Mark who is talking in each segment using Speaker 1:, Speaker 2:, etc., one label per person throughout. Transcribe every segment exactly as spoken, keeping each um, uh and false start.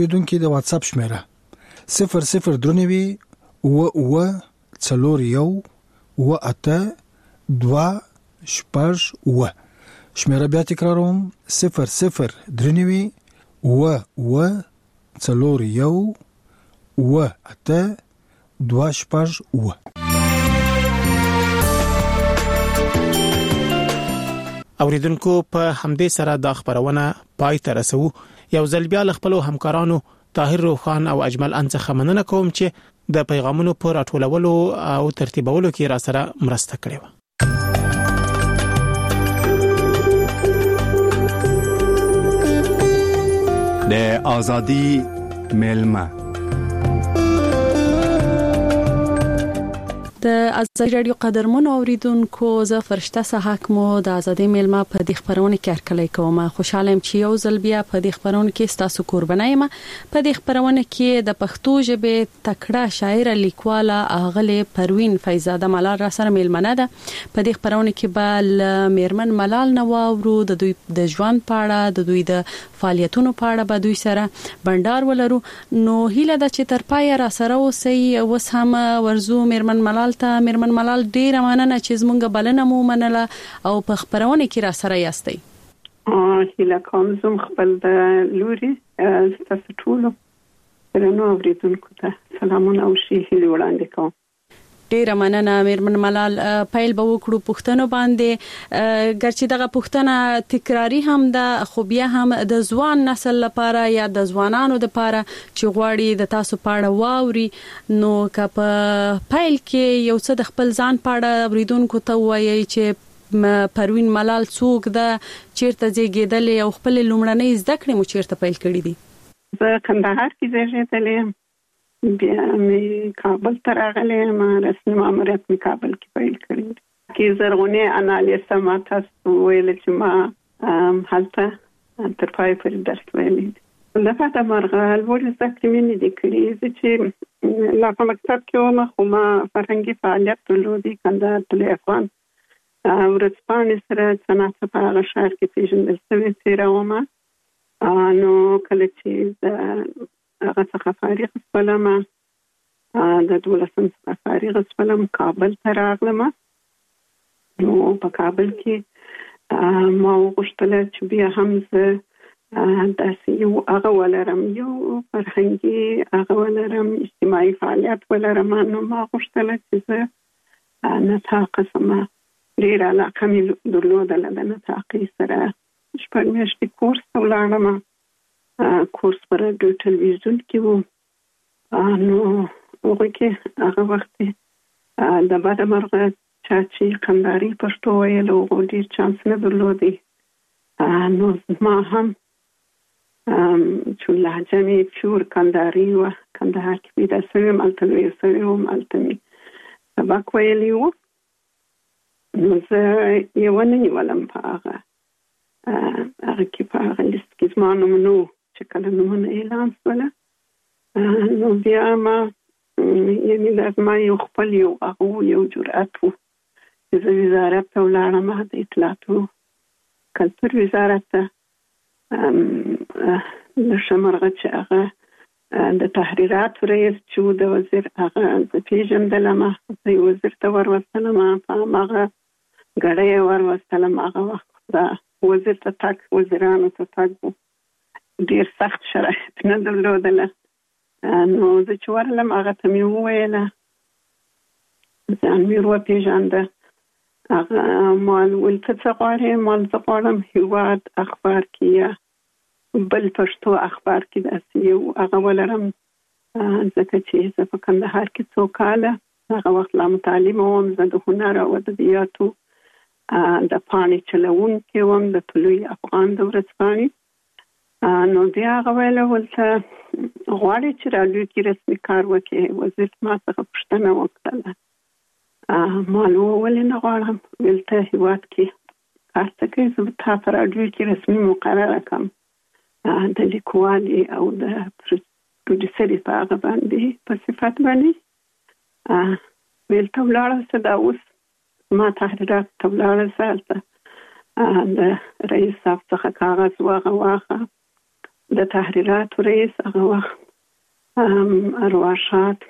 Speaker 1: بدون کې د واتس اپ شمیره صفر صفر درنوي و و څلور یو و اته دوا شپږ و. شمیره بیا تکراروم صفر صفر درنوي و و څلور یو و اته دوا شپږ و.
Speaker 2: اوریدونکو په همدې سره د خبرونه پای ته رسو. یو ځل بیا ل خپل همکارانو طاهر روخان او اجمل انڅخه مننه کوم چې د پیغامونو پر راټولولو او ترتیبولو کې را سره مرسته کړې و.
Speaker 3: د ازادي ملما
Speaker 4: د ازادي رادیو قدرمنو اوریدونکو زه فرشته صحاک مو د ازادي ملما په دې خبرونه کې هرکلی کوم. خوشاله يم چې یو ځل بیا په دې خبرونه کې ستاسو قرباني یم. په دې خبرونه کې د پښتو ژبې تکړه شاعر لیکواله اغله پروین فیضزاده ملال را سره ملمنه ده. په دې خبرونه کې به میرمن ملال نواورو د دوی د ژوند پاړه د دوی د فعالیتونو پاړه به دوی سره بندار ولرو. نو هیله ده چې تر پای را سره اوسئ. اوس هم ورزو میرمن ملال ته میرمن ملال ډیره مننه چې زمونږ بلنه مو منله او په خبرونه کې را سره یاستئ.
Speaker 5: هیله کوم زم خپل د لوري تاسو ټول نو اوریدونکو ته سلامونه او شي هیله وړاندې کوم.
Speaker 4: ډیره مننه میرمن ملال. پایل به وکړو پښتنو باندې ګرچې دغه پښتنه تکراری هم ده خو بیا هم د ځوان نسل لپاره یا د ځوانانو لپاره چې غواړي د تاسو پاړه واوري. نو که په پایل کې یو څه د خپل ځان پاړه اوریدونکو ته وایي چې پروین ملال څوک ده، چیرته زیږیدلې او خپل لومړنۍ زده کړې مو چیرته پیل کړې دي؟
Speaker 5: زه کندهار کې زیږیدلې یم، بیا مې کابل ته راغلې، ما رسمي ماموریت مې کابل کې پیل کړی. کې زرغونې انالیسه ما تاسو ویل چې ما هلته تر پای پورې درس ویلی. دغه د مرغه لوړې زده کړې مې نه دي کړې. زه چې لا په مکتب کې وم خو ما فرهنګي فعالیت درلودی. کندهار طلوع افغان ورځپاڼې سره څه په هغه ښار کې پېژندل شوې تېره ومه. نو کله چې د هغه څخه فارغ شولم، د دولسم څخه فارغ شولم، کابل ته راغلم. نو په کابل کې ما وغوښتل چې بیا هم زه داسې یو هغه ولرم، یو فرهنګي هغه ولرم، اجتماعي فعالیت ولرم. نو ما غوښتل چې زه نطاقه شم. ډېره علاقه مې درلودله د نطاقي سره. شپږ میاشتې کورس ته ولاړم. کورس پر رادیو ټلویزیون کې وو. نو هغه کې هغه وخت د بده مرغه چا چې کندهاري پښتو ویل هغه ډېر چانس نه درلودی. نو ما هم چې لهجه مې پیور کندهاري وه، کندهار کې پیدا شوې وم، هلته لویه شوې وم، هلته مې سبق ویلی و. نو زه یې ونه نیولم په هغه هغه کې په هغه لیست کې زما نوم نه و چې کله نومونه اعلان شوله. نو بیا ما یعنې دا زما یو خپل یو هغه یو جرأت و چې زه وزارت ته ولاړم، د اطلاعاتو کلتور وزارت ته. د شمرغه چې هغه د تحریراتو رئیس چې و د وزیر هغه زه پېژندلم. زه یې وزیر ته وروستلم، په هماغه ګړی یې وروستلم. هغه وخت دا وزیر ته تګ وزیرانو ته تګ و، ډېر سخت شرایط نه درلودله. نو زه چې ورغلم هغه ته مې وویله، ځان مې وپېژانده. هغه ما ویل ته څه غواړې؟ ما زه غواړم هېواد اخبار کې یا بل پښتو اخبار کې داسې یو هغه ولرم، ځکه چې زه په کندهار کې څو کاله هغه وخت لا متعلمه وم. زه د هنر او ادبیاتو د پاڼې چلوونکې وم، د طلوع افغان د ورځپاڼې. نو بیا هغه ویله ولته غواړې چې رادیو کې رسمي کار وکړې؟ وزیر ما څخه پوښتنه وکړله. ما نو ولې نه غواړم؟ ویل ته هېواد کې کار ته کوې، زه به تا په رادیو کې رسمي مقرره کړم د لیکوالې او د پروډیوسرې په هغه باندې په صفت باندې. ویل ته ولاړه شه، دا اوس ما تحریرات ته ولاړه شه، هلته د رئیس صاحب څخه کاغذ واخه واخه د تحریرات رئیس هغه وخت ارواښاد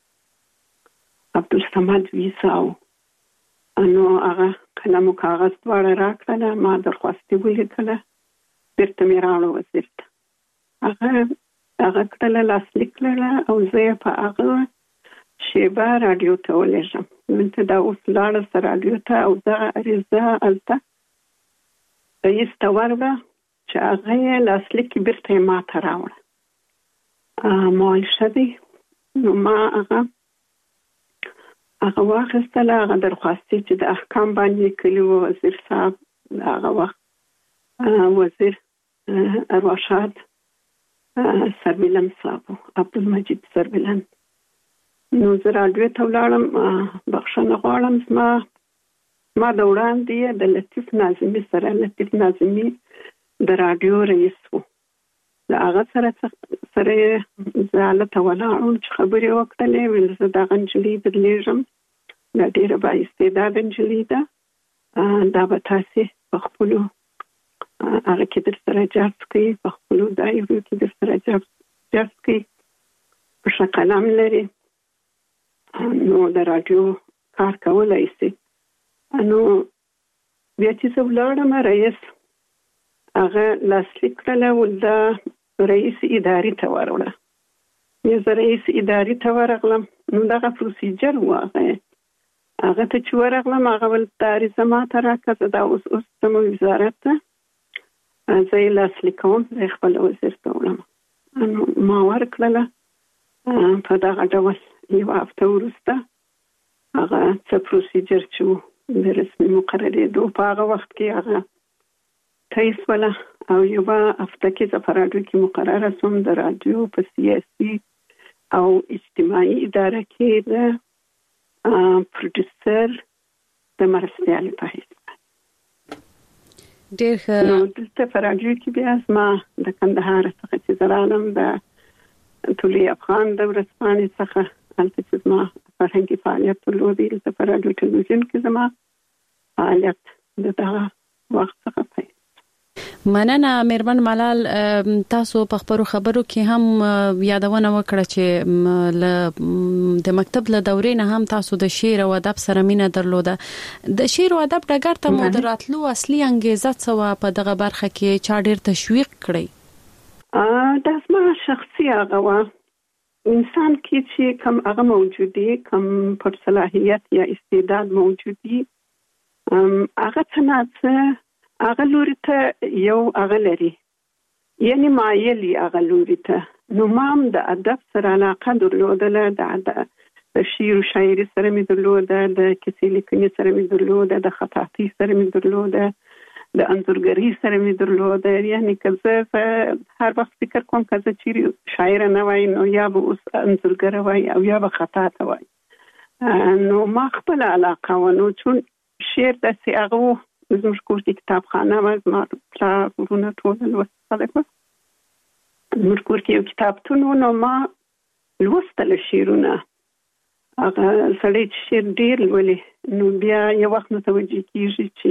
Speaker 5: عبدالصمد ویساو، نو هغه قلم او کاغذ دواړه راکړله، ما درخواستي ولیکله، بیرته مې راوړه وزیر ته. هغه هغه کړله لاسلیک کړله او زه یې په هغه شیبه راډیو ته ولېږم. دلته دا اوس لاړه سه راډیو ته او دغه عریضه هلته رئیس ته ورغله چې هغه یې لاسلیک بیرته یې ما ته راوړه. ما ویل ښه دی. نو ما هغه هغه واخیستله، هغه درخواستي چې د احکام باندې کلي و وزیر صاحب هغه وخت وزیر ارواښاد سربلند صاحب عبدالمجید سربلند. نو زه راډیو ته ولاړم، بخښنه غواړم، زما ما د وړاندې د لطیف ناظمي سره، لطیف ناظمي د راډیو رئیس و، د هغه سره سره زه هلته ولاړم چې خبرې وکړلې. ویل زه دغه نجلۍ درلېږم، دا ډېره بااستعداده نجلۍ ده، دا به تاسې په خپلو هغه کې در سره جذب کوي، په خپلو دایرو کې در سره جذب کوي، په ښه قلم لري، نو د راډیو کار کولی شي. نو بیا چې زه ولاړم، رئیس هغه لاسلیک کړله، ول دا رئیس ادارې ته وروړه. بیا زه رئیس ادارې ته ورغلم، نو دغه پروسیجر و، هغه هغه ته چې ورغلم، هغه ول دا عریضه ما ته راکړه، زه دا اوس اوس ځم وزارت ته، زه یې لاسلیک کوم، زه یې خپل وزیر ته وړم. نو ما ورکړله. په دغه ډول یو هفته وروسته هغه څه پروسیجر چې و د رسمي مقررېدو په هغه وخت کې هغه تایید شوله، او یوه هفته کې زه په راډیو کې مقرره شوم، د راډیو په سیاسي او اجتماعي اداره کې د پروډوسر د مرستیالې په حیث.
Speaker 4: ډېر ښه.
Speaker 5: نو دلته په راډیو کې بیا زما د کندهار څخه چې زه رالم، د طلوع افغان د ورځپاڼې څخه هلته چې زما فرهنګي فعالیت درلودی، دلته په راډیو ټلویزیون کې زما فعالیت د دغه وخت څخه پیل.
Speaker 4: مننه میرمن ملال. تاسو په خبرو خبرو کې هم یادونه وکړه چې د مکتب له دورې نه هم تاسو د شعر او ادب سره مینه درلوده. د شعر او ادب ډګر ته مو دراتلو اصلي انګیزه څه وه؟ په دغه برخه کې چا ډېر تشویق کړی؟
Speaker 5: دا زما شخصي هغه وه، انسان کې چې کم هغه موجودي، کم پر صلاحیت یا استعداد موجودي، هغه څه نه څه هغه لوري ته یو هغه لري، یعنی مایل یې هغه لوري ته. نو ما هم د ادب سره علاقه درلودله، د شعر و شاعري سره مې درلوده، د کیسې لیکنې سره مې درلوده، د خطاطۍ سره مې درلوده، د انځورګرۍ سره مې درلوده. یعنی که زه هر وخت فکر کوم که زه چیرې شاعره نه وای، نو یا به اوس انځورګره وای او یا به خطاطه وای. نو ما خپل علاقه و، نو چون شعر داسې هغه و، زموږ کور کې کتابخانه وه، زما پلار ورونه ټول لوست خلک وه، زموږ کور کې یو کتابتون و، نو ما لوستله شعرونه. هغه سړی چې شعر ډېر لولي، نو بیا یو وخت متوجه کېږي چې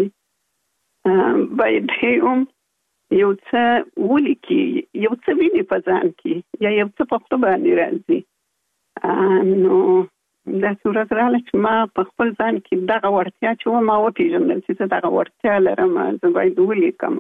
Speaker 5: باید هم یو څه ولیکي، یو څه ویني په ځان کې، یا یو څه په خپل باندې راځي. نو داسې ورځ راغله چې ما په خپل ځان کې دغه وړتیا چې وه ما وپېژندل چې زه دغه وړتیا لرم، زه باید ولیکم.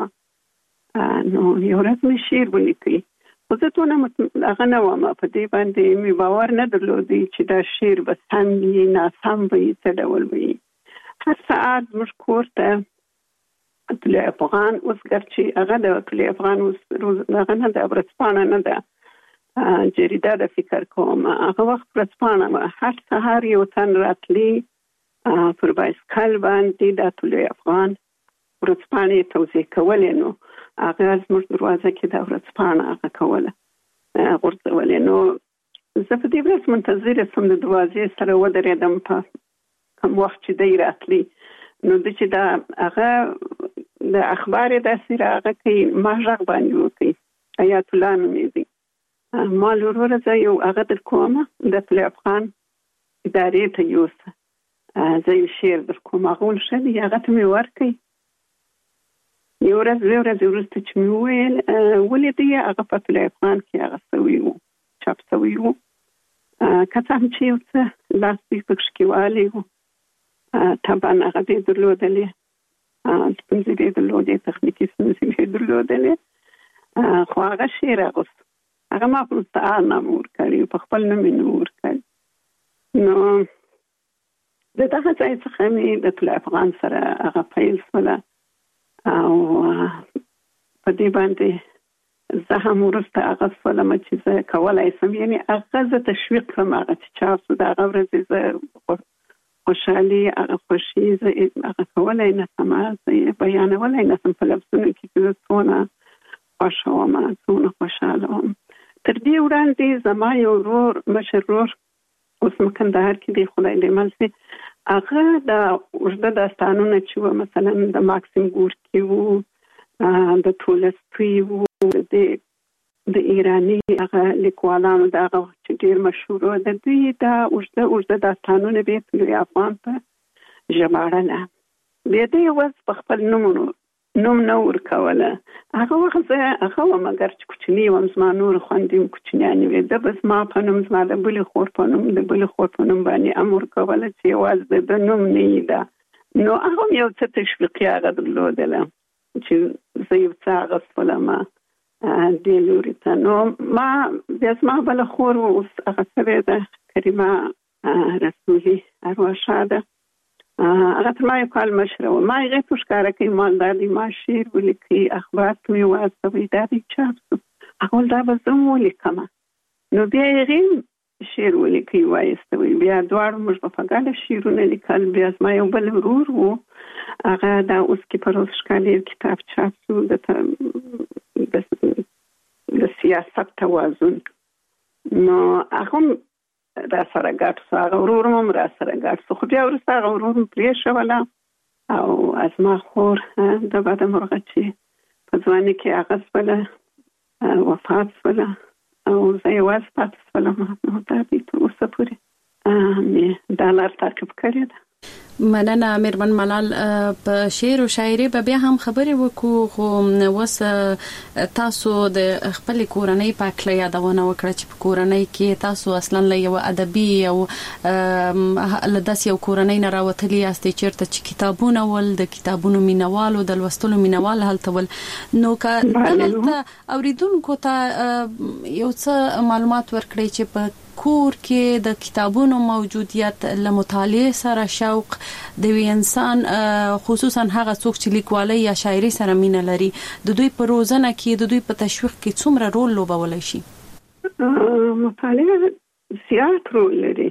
Speaker 5: نو یو ورځ مې شعر ولیکئ، خو زه ټونه هغه نه وم، په دې باندې مې باور نه درلودی چې دا شعر به سم وي ناسم وي څه ډول وي. هر ساعت زموږ کور ته طلوع افغان، اوس ګرچې هغه د طلوع افغان اوس هغه نه ده، ورځپاڼه نه ده، جریده د فکر کوم، هغه وخت ورځپاڼه وه. هر سهار یو تن راتلی پر بایسکل باندې د طلوع افغان ورځپاڼې توزیع کولې، نو هغه زموږ دروازه کې د ورځپاڼه هغه کوله غورځولې. نو زه په دې ورځ منتظره شوم، د دروازې سره ودرېدم په کوم وخت چې دی راتلی. نو د چې دا هغه د اخبار داسې راغه کوي، ما غږ باندې وکړي، حیات الله نومېږي، ما لوروره زه یو هغه در کوم، د طلوع افغان ادارې ته یوسه، زه یو شعر در کوم. هغه ول ښه دی، هغه ته مې ورکړئ. یو ورځ یو ورځ وروسته چې مې وویل ولې دی هغه په فلای افغان کې هغه سوي وو چاپ سوي وو که څه هم چې یو څه لاس دوی پکښې کې والی وو طبعا هغه دې درلودلې ستونزې دې درلودې تخنیکي ستونزې دې درلودلې خو هغه شعر اغوست هغه ما په مستعار نامه ورکړی په خپل نوم یې نه ورکړی نو د دغه ځای څخه مې د فلای افغان سره هغه پیل شوله او په دې باندې زه هم وروسته هغه شولم چې زه کولی شم یعنې هغه زه تشویق کړم هغه چې چاپ شو د هغه ورځې زه خوشحالي هغه خوښي زه هغه کولی نه شم زه یې بیانولی نه شم په لفظونو کې چې زه څونه خوښه وم څونه خوشحاله وم تر دې وړاندې زما یو ورور مشر ورور اوس په کندهار کې دی خدای دې مل شي هغه د اوږده داستانونه چې وو مثلا د ماکسیم ګورکي وو د تولستوی وو د د ایراني هغه لیکوالانو د هغه وخت چې ډېر مشهور وو د دوی دا اوږده اوږده داستانونه به په لوی افغان په ژباړله بیا دې اوس په خپل نومونو نوم نه ورکوله هغه وخت زه هغه وم اګر چې کوچني وم زما نور خویندې هم کوچنیانې وې ده به زما په نوم زما د بلې خور په نوم د بلې خور په نوم باندې هم ورکوله چې یوازې د نوم نه یې ده نو هغه هم یو څه تشویقي هغه درلودله چې زه یو څه اغوستلم دې لوري ته نو ما بیا زما بله خور اوس هغه سوې ده کریمه رسولي ارواښاده هغه تر ما یو کال مشره وه ما هغې ته ښکاره کوي ما دا دی ما شعر ولیکئ اخبار ته مې واستوئ دا دی چاپ شو هغه ویل دا به زه هم ولیکمه نو بیا هغې شعر ولیکئ وایستوئ بیا دواړو موږ به په ګډه شعرونه لیکل بیا زما یو بل ورور و هغه دا اوس کې پر اوس ښکالي کتاب چاپ شو د د سیاست توازن نو هغه هم را سره ګډ شو هغه ورور هم را سره ګډ شو خو بیا وروسته هغه ورور هم پرېښوله او زما خور د بده مرغه چې په ځوانۍ کې هغه شوله وفات شوله او زه یوازې پاتې شولم نو دا دی تر اوسه پورې مې دا لار تعقیب کړې ده
Speaker 4: مننه میرمن ملال په شعر او شاعري به بیا هم خبرې وکړو خو اوس تاسو د خپل کورنۍ په اړه یادونه وکړه چې په کورنۍ کې تاسو اصلا له یو ادبي او لداس یو کورنۍ نه راوتلی یاستئ چیرته چې کتابونه ول د کتابونو مینوالو د لوستلو مینوال هلته ول نو که دلته اوریدونکو ته یو څه معلومات ورکړئ چې په کور کې د کتابونو موجودیت له مطالعه سره شوق د وی انسان خصوصا هغه څوک چې لیکوالۍ یا شاعري سره مینه لري د دوی په روزنه کې د دوی په تشویق کې څومره رول لوبولی شي
Speaker 5: مطالعه زیات رول لري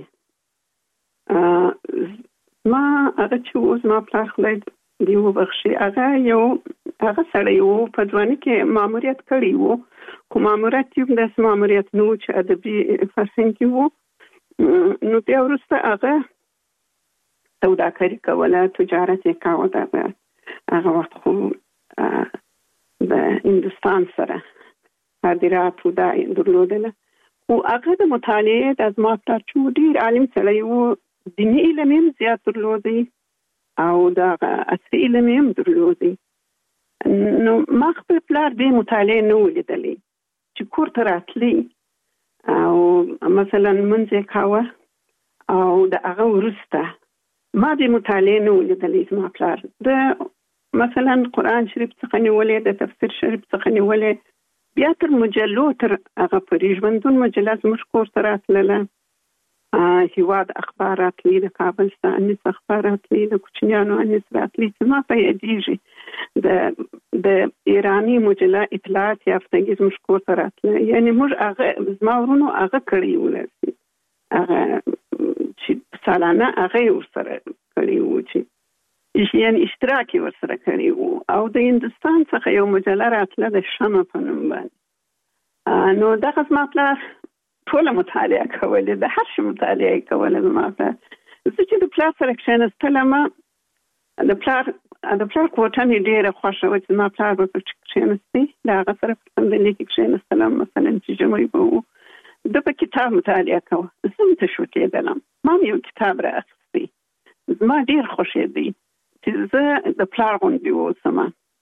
Speaker 5: ما هغه چې اوس ما پلار خدای دی وبخښي هغه یو هغه سړی وو په ځوانۍ کې ماموریت کړی وو خو ماموریت یو داسې ماموریت نه و چې ادبي فرهنګي وو نو بیا وروسته هغه سوداګري کوله تجارت یې کاوه دغه هغه وخت خو د هندوستان سره صادرات دا درلودله خو هغه د مطالعې د زما پلار چې ډېر عالم سړی وو دیني علم یې زیات درلودی او دغه عصري علم یې درلودی نو ما خپل پلار دې مطالعه نه ولیدلې چې کور ته راتلی او مثلا منځ کاوه او د هغه وروسته ما دې مطالعه نه ولیدلې زما پلار د مثلا قرآن شریف څخه نیولې د تفسیر شریف څخه نیولې بیا تر مجلو تر هغه پورې ژوندون مجله زموږ کور ته راتلله هیواد اخبار راتلی د کابل څخه انیس اخبار راتلی د کوچنیانو انیس راتلی چې ما په یادېږي د د ایرانی مجله اطلاعات یافتګي زموږ کور ته راتله یعنې موږ هغه زما ورونو هغه کړی ولرسي هغه چې سالانه هغه ورسره کړی و چې یعنې اشتراک یې ورسره کړی و او د هندوستان څخه یو مجله راتله د شمع په نوم باندې نو دغه زما پلار ټوله مطالعه کولې د هر شي مطالعه کوله زما پلار زه چې د پلار سره کښېنستلم د پلار د پلار کوټه مې ډېره خوښه وه چې زما پلار به پکې کښېنستی د هغه سره په صندلۍ کې کښېنستلم مثلا چې ژمی به و ده به کتاب مطالعه کوه زه هم تشویقېدلم ما هم یو کتاب رااخیستی زما ډېر خوښېدی چې زه د پلار غوندې واوسم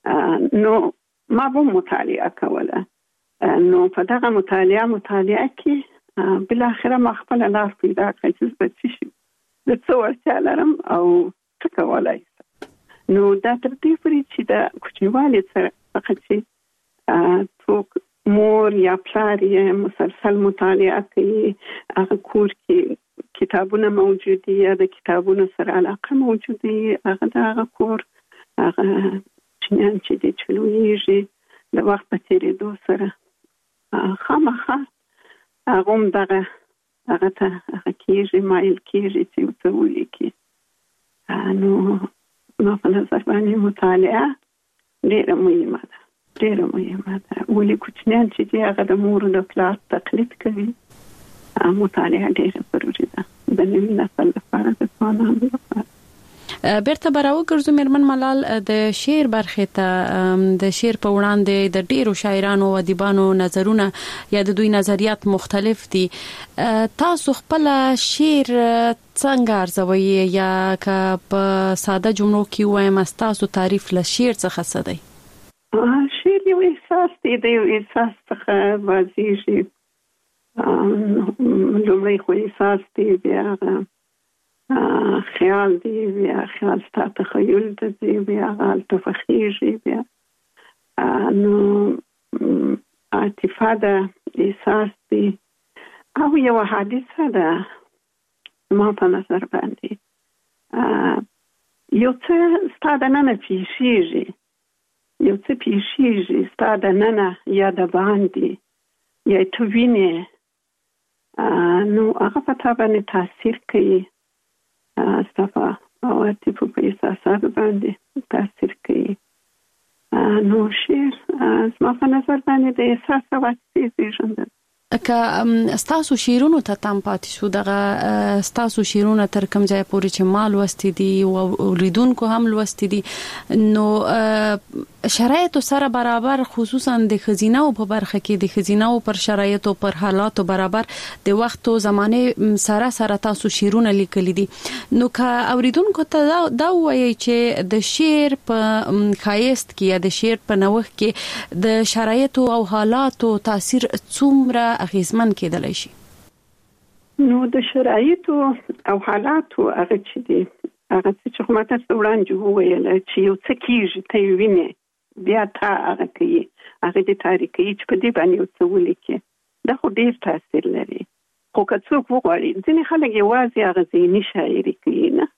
Speaker 5: نو ما به مطالعه کوله. نو په دغه مطالعه مطالعه کې بل اخره ما خپل لار پیدا کړې چې به څه شي د څو ورته لرم او څه کولای شم. نو دا تر دې پورې چې د کوچنیوالي سره فقط چې څوک مور یا پلار یې مسلسل مطالعه کوي، هغه کور کې کتابونه موجود دي یا د کتابونو سره علاقه موجود دي، هغه د هغه کور هغه چنان چې د چلوېږي د وخت په تېرېدو سره خامخا هغه هم دغه هغه ته هغه کېږي مایل کېږي چې یو څه ولیکي. نو ما په نظر باندې مطالعه ډېره مهمه ده، ډېره مهمه ده. ولې کوچنیان چې دي هغه د مور د پلار تقلید کوي، مطالعه ډېره ضروري ده د نوي نسل لپاره، د ځوانانو لپاره.
Speaker 4: بیرته براو ګرځو میرمن ملال د شعر برخې ته، د شعر په وړاندې د ډیرو شاعرانو او ادیبانو نظرونه یا د دوی نظریات مختلف دي. تاسو خپل شعر څنګه ارزوي یا که په ساده جملو کې وایم تاسو تعریف له شعر څخه څه دی؟
Speaker 5: شعر یو احساس دی، د یو احساس څخه واضحېږي. لومړی خو احساس دی، بیا خیال دی، بیا خیال ستا تخیل دی، بیا غال تفخیږي، بیا نو عاطفه ده، احساس دی او یو حادثه ده. ما په نظر باندې یو څه ستا د ننه پیښیږي، یو څه پیښیږي ستا د ننه یا د باندې یا تو وینې، نو هغه په تا باندې تاثیر کوي، استفا او عاطفه په احساساتو باندې تاثیر کوي. نو شعر زما په نظر باندې د احساس او عاطفې زېږنده.
Speaker 4: که ستاسو شعرونو ته تم پاتې شو، دغه ستاسو شعرونه تر کوم ځای پورې چې ما لوستي دي او اوریدونکو هم لوستي دي، نو شرایطو سره برابر، خصوصا د ښځینه او په برخه کې د ښځینه او پر شرایطو پر حالاتو برابر د وخت او زمانه سره سره تاسو شعرونه لیکلي دي. نو که اوریدونکو ته دا وایي چې د شعر په ښایست کې یا د شعر په نوښت کې د شرایطو او حالاتو تاثیر څومره اغیزمن کېدلی شي؟
Speaker 5: نو د شرایطو او حالاتو هغه چې دي، هغه چې خو ما تاسو وړاندې وویل چې یو څه کېږي ته یې وینې، بیا تا هغه کوي، هغه دې تاریخ کوي چې په دې باندې یو څه ولیکي. دا خو ډېر تاثیر لري. خو که څوک وغواړي، ځینې خلک یوازې هغه ذهني شاعري کوي، نه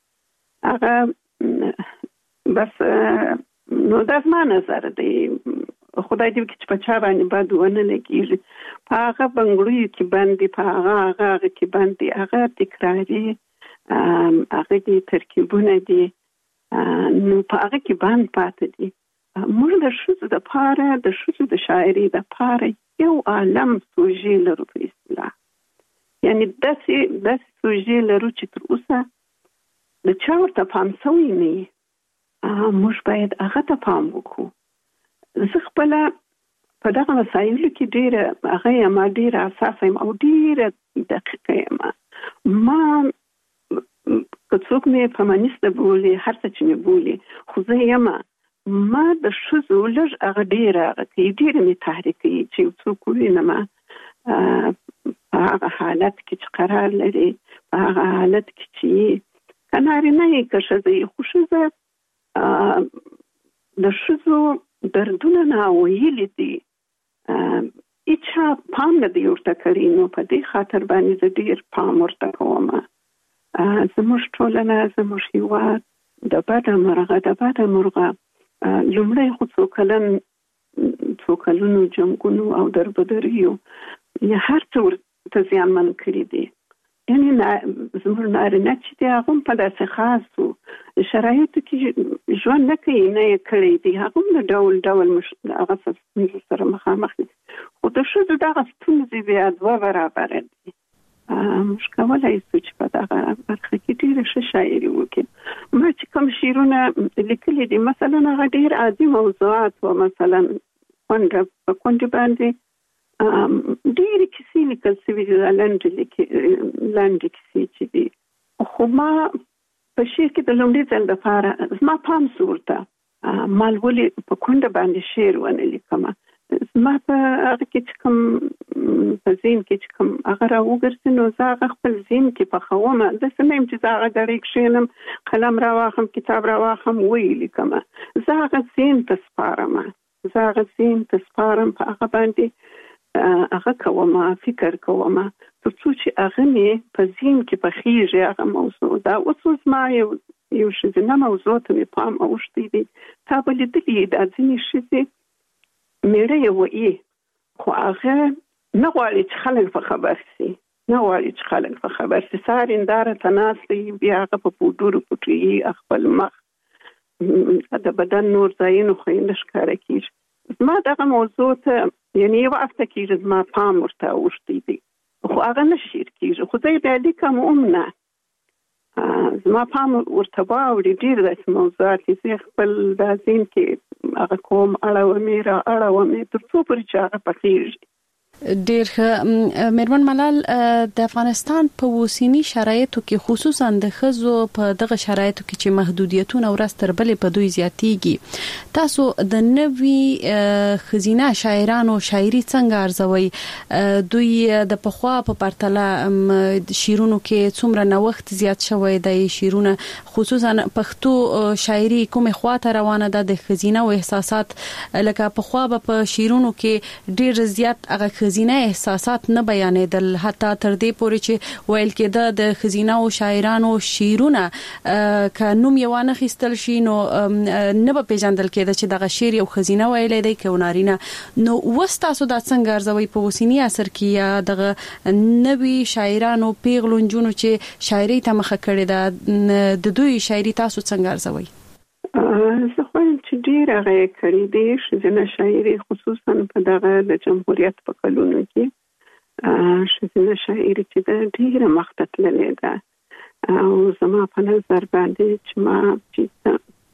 Speaker 5: هغه بس. نو دا زما نظر دی، خدای دې وکړي چې په چا باندې بد ونه لګېږي. په هغه بنګړیو کې باندې، په هغه هغه هغه کې باندې هغه تکراري، هغه دې ترکیبونه دي، نو په هغه کې باندې پاتې دي. موږ د ښځو دپاره، د ښځو د شاعري دپاره یو عالم سوژې لرو په اصطلاح، یعنې داسې داسې سوژې لرو چې تر اوسه د چا ورته پام سوی نه وي. موږ باید هغه ته پام وکړو. زه خپله په دغه مسایلو کې ډېره هغه یم، ډېره حساسه یم او ډېره دقیقه یم. ما که څوک مې فمینیسته بولي، هر څه چې مې بولي، خو زه یم ما د ښځو لږ هغه ډېره هغه کوي، ډېره مې تحریک کوي چې یو څوک ووینم په هغه حالت کې چې قرار لري، په هغه حالت کې چې که نارینه یې که ښځه یې، خو ښځه د ښځو دردونه ناویلي دي، هیچا پام نه دی ورته کړی. نو په دې خاطر باندې زه ډېر پام ورته کوم. زموږ ټولنه، زموږ هېواد د بده مرغه د بده مرغه لومړی خو څو کلن څو کلونو جنګونو او دربدریو یا هر څه ورته زیانمن کړي دي. یعنې زموږ نارینه چې دی هغه هم په داسې خاصو شرایطو کې ژوند نه کوي، نه یې کړی دی، هغه هم د ډول ډول هغه ستونزو سره مخامخ دي. خو د ښځو دغه ستونزې بیا دوه برابره دي. موږ کولی شو چې په دغه برخه کې ډېره ښه شاعري وکړو. ما چې کوم شعرونه لیکلي دي، مثلا هغه ډېر عادي موضوعات و، مثلا کونډه په کونډې باندې ډېرې کیسې لیکل شوي دي، لنډې کیسې چې دي. خو ما په شعر کې د لومړي ځل دپاره زما پام سو ورته، مال ولې په کونډه باندې شعر ونه لیکم. ما په هغه کې کوم په ذهن کې کوم هغه راوګرځي نو زه هغه خپل ذهن کې په خوامه د سمیم چې زه هغه غړي کښینم قلم راواخم کتاب راواخم وی لیکم. زه هغه ذهن ته سپارم زه هغه ذهن ته سپارم په هغه باندې هغه کوم فکر کوم تر څو چې هغه مې په ذهن کې په خېږي هغه موضوع دا اوس ما یو یو شې نه موضوع ته مې پام اوښتې دي تا به لیدلې دا ځینې شې میره یو ای خو هغه نه غواړي چې خلک په خبر سي نه غواړي چې خلک په خبر سي سارنداره تناسي بیا هغه په پودورو پټي خپل مخ د بدن نور ځایونو خو یې نشکاره کیږي. ما دغه موضوع ته یعنی یو هفته کېږي ما پام ورته اوښتې دي خو هغه نه شعر کېږي خو زه یې بیا لیکم هم نه زما پام ورته واوړي ډېر داسې موضوعات دي زه خپل دا ذهن کې هغه کوم اړومې را اړومې تر څو پورې چې هغه پخېږي.
Speaker 4: ډېر ښه میرمن ملال د افغانستان په اوسني شرایطو کې خصوصا د ښځو په دغه شرایطو کې چې محدودیتونه ورځ تر بلې په دوی زیاتېږي تاسو د نوي ښځینه شاعرانو شاعري څنګه ارزوي؟ دوی د پخوا په پرتله شعرونو کې څومره نوښت زیات شوی دی؟ شعرونه خصوصا پښتو شاعري کومه خواته روانه ده د ښځینه او احساسات لکه پخوا په شعرونو کې ډېر زیات هغه خزینه احساسات نه بیانېدل حتی تر دې پورې چې ویل کېده د خزینه او شاعرانو شعرونه ک نوم یو نه خستل شي نو نه به پیژندل کېده چې دغه شعر یو خزینه ویلې دی ک ونارینه. نو وستاسو د څنګه ارزوي په اوسنی عصر کې دغه نوي شاعرانو پیغلونجونو چې شاعري ته مخه کړې ده د دوی شاعري تاسو څنګه ارزوي؟
Speaker 5: زه خو چې ډیر هغه کړی دی شزنه شاعري خصوصا په دغه د جمهوریت په کلونو کې شزنه شاعري چې د ډیره مخته تللې ده او زما په نظر باندې چې ما چې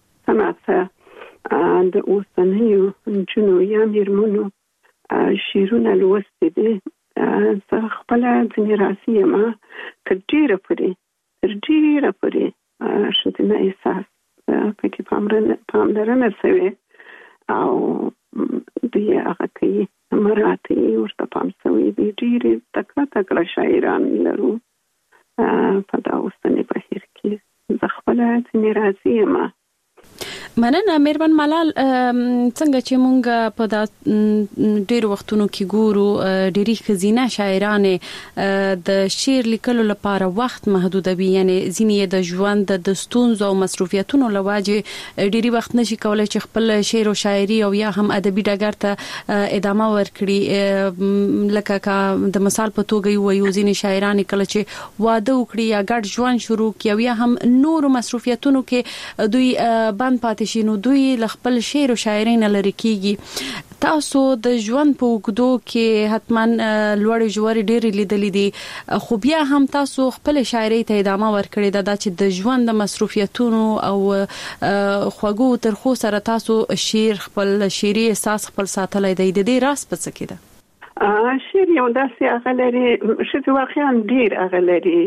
Speaker 5: تماته د اوسنیو جنو یا میرمنو شعرونه لوستي دي زه خپل ځینې راسي ما تر ډیره پورې تر ډیره پورې شزنه احساس پکې پاملرنه شوی او دوی هغه کوي مراتي ورته پام شوی دي ډېرې تکړه تکړه شاعران لرو په دا اوسني بهیر کې زه خپل ځینې راضي یم.
Speaker 4: مننه میرمن ملال څنګه چې مونږ په دا ډېر وختونو کې ګورو ډېری خزینه شاعرانه د شعر لیکلو لپاره وخت محدودوي یعنی ځینې د ژوند د ستونزو او مصروفیتونو لواجه ډېری وخت نشي کولای چې خپل شعر او شاعري او یا هم ادبي ډګر ته ادامه ورکړي لکه کا د مثال په توګه یو یو ځینې شاعران کله چې واده وکړي یا ګډ ژوند شروع کړي یا هم نور مصروفیتونو کې دوی بند پاتې شي نو دوی خپل شعر او شاعري نه لري کیږي. تاسو د ژوند په وګدو کې حتما لوړ جوړ ډېر لیدلې دي خو بیا هم تاسو خپل شاعري ته ادامه ورکړې ده چې د ژوند د مصروفیتونو او خوږو ترخو سره تاسو شعر خپل شعري احساس خپل ساتلای دی. د دې راز په څه کې ده؟
Speaker 5: شعر یو داسې هغه لري چې واقعا ډېر هغه لري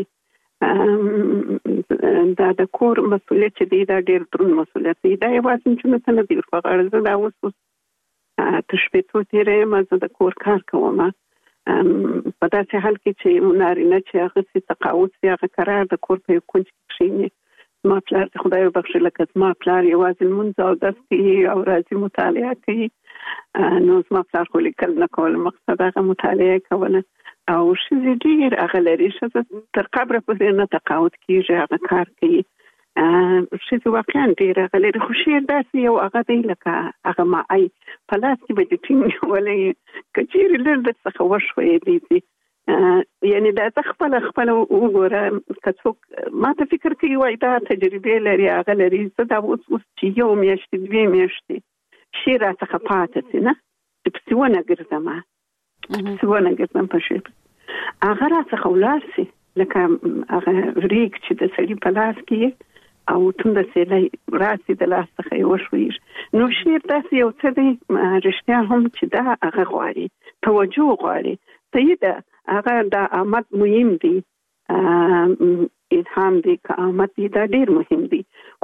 Speaker 5: دا د کور مسؤلیت چې دی دا ډېر دروند مسؤلیت دی دا یوازې چې مثلا د په غرض دا اوس تشبیهو تیرې مزه د کور کار کوم په داسې حال کې چې نارینه چې هغه څه تقاعد یا هغه قرار د کور په کونج کې شي ما پلار ته خدای وبخښي لکه ما پلار یوازې مونږ او دستي او راځي مطالعه کوي نو ما پلار خو لیکل نه کول مقصد هغه مطالعه کوله او شې ډیر هغه لري چې تر قبر پورې نه تقاعد کیږي هغه کار کوي شې واقعا ډیر هغه لري خو شعر داسې یو هغه دی لکه هغه ما ای په لاس کې به د ټیم ولې کچېر لر د څه وشوي دي یعنی دا خپل خپل وګوره کڅوک ما ته فکر کوي وای دا تجربه لري هغه لري څه دا اوس اوس چې یو میاشت دوه میاشتې شعر څخه پاتې نه په څونه ګرځم څونه ګرځم په شعر هغه راڅخه ولاسي لکه هغه ریک چې د سړي په لاس کې او تند سړي راسي د لاس څخه یو شوي نو شعر داسې یو څه دی رښتیا هم چې دا هغه غواړي توجه غواړي ته دا هغه د آمد مهم دی الهام دی که آمد دی دا ډیر مهم دی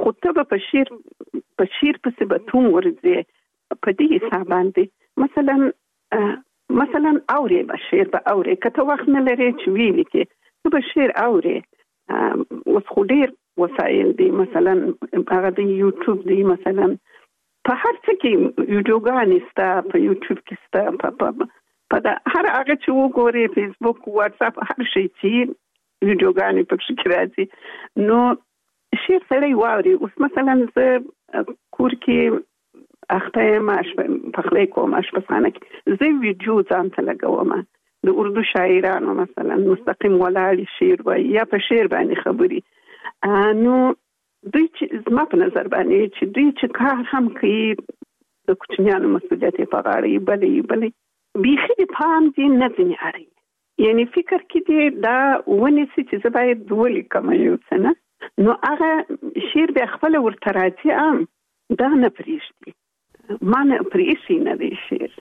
Speaker 5: خو ته په شیر په شیر په سبتوم ورځي په دې حساب باندې مثلا مثلا اوري بشیر به اوري کته وخت نه لري چې ویلي کې ته بشیر اوري اوس خو ډیر وسایل دي مثلا هغه د یوټیوب دی مثلا په هر څه کې ویډیوګانې ستا په یوټیوب کې ستا په په دا هر هغه چې وګوري فیسبوک واتس اپ هر شي چې ویډیوګانې په کې راځي نو شیر سره واوري اوس مثلا زه کور کې اخته ماش په خلې کوم ماش په خانه کې زه ویډیو ځان ته لګوم د اردو شاعرانو مثلا مستقیم ولاړ شعر وای یا په شعر باندې خبري نو دوی چې زما په نظر باندې چې دوی چې کار هم کوي د کوچنیانو مسؤلیت په غاړه یې بلې بلې بیخي د پام دي نه ځنې اړي یعنی فکر کې دی دا ونیسي چې زه باید ولیکم یو څه نه نو هغه شعر به خپل ورته راځي ام دا نه پرېږدي ما نه پرېښي نه دی شعر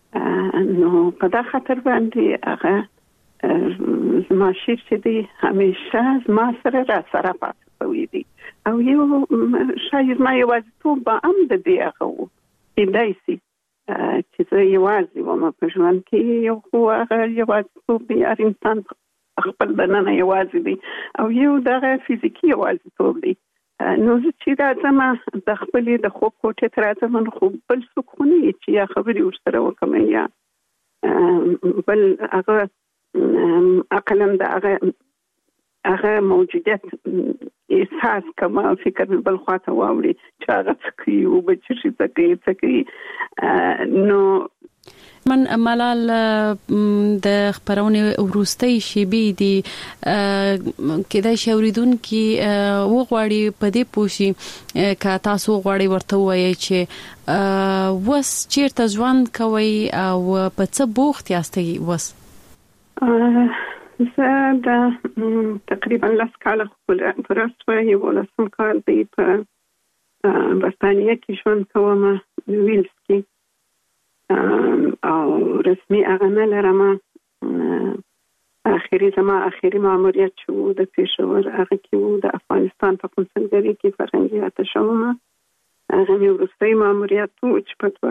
Speaker 5: نو په دا خاطر باندې هغه زما شعر چې دی همیشه زما سره را سره پاتې شوی دی او یو شاید ما یوازیتوب به هم د دې هغه و کېدای شي چې زه یوازې وم په ژوند کې یو خو هغه یوازیتوب دی هر انسان خپل دننه یوازې دی او یو دغه فزیکي یوازیتوب دی نو زه چې راځم د خپلې د خوب کوټې ته راځم نو خو بل څوک خو نه چې یا خبرې ورسره وکړم یا بل هغه عقلاً د هغه هغه موجودیت احساس کوم فکر مې بل خواته واوړي چې هغه څه کوي او به چې شي څه کوي څه کوي نو
Speaker 4: من ملال د خبرونه وروستۍ شیبې دي کېدای شي اوریدونکو وغواړي په دې پوښي که تاسو غواړئ ورته وایي چې وس چیرته ژوند کوي او په څه بوخت یاستئ وس
Speaker 5: زه د تقریبا لاس کال خپل پرسته یو لسم کال دی په برتانیه کې ژوند کوم ویلز کې او رسمي هغه نه لرم اخیری زما اخیری ماموریت شو د پېښور هغه کې د افغانستان په کنسولګری کې فرهنګي اتشوم هغه مې وروستي ماموریت و چې په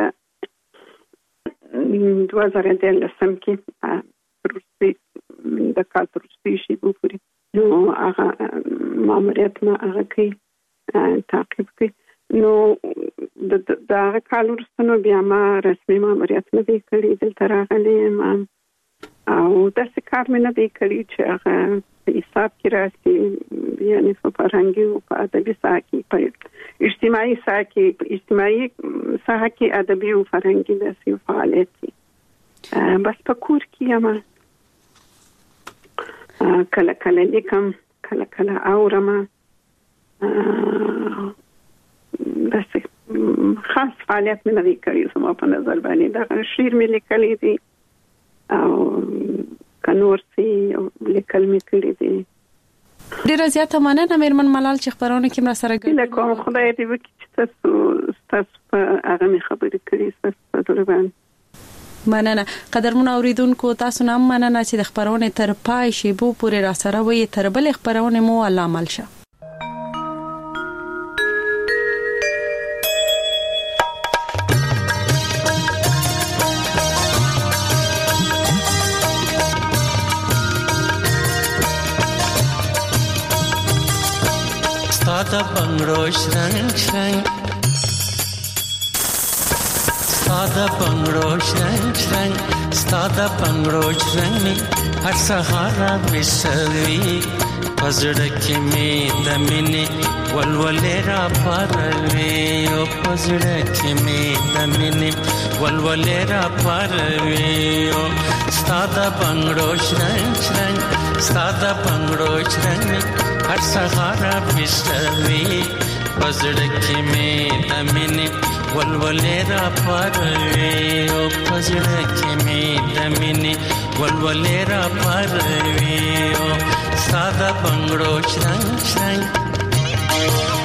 Speaker 5: دوه زره دولسم کې وروستي د کال وروستي شي وګوري نو هغه ماموریت ما هغه کې تعقیب کوي نو د دا کال وروسته بیا ما رسمي ماموریت نه دی کړی دلته راغلی ما او داسې کار مې نه دی کړی چې هغه په حساب کې راسي یعنی په فرهنګي او په ادبي ساحه کې په اجتماعي ساحه کې په اجتماعي ساحه کې ادبي او فرهنګي داسې فعالیت دي بس په کور کې یم کله کله لیکم کله کله اورم داسې خاص فعالیت مې نه دی کړی زما په نظر باندې دا شعر مې لیکلی دی او کنور سي لیکل مې کړی دی
Speaker 4: ډیره زیاته مننه مېرمن ملال چې خبرونه کې مرا سره
Speaker 5: ګل کوم خدای دې وکړي چې تاسو تاسو په هغه مې خبرې کړې تاسو په دربان
Speaker 4: مننه قدرمن اوریدونکو تاسو نام مننه چې د خبرونه تر پای شی بو پورې را سره وې تر بل خبرونه مو الله ملشه
Speaker 6: Stada bangro shrang shrang Stada bangro shrang shrang Stada bangro shrang mi har sahara bisavi Pazraki me damini walwalera parve O pazraki me damini walwalera parve O Stada bangro shrang shrang Stada bangro shrang mi har sahara bisavi Pazraki me damini walwalera parve O pazraki me damini walwalera parve O Sada bangro shrang shrang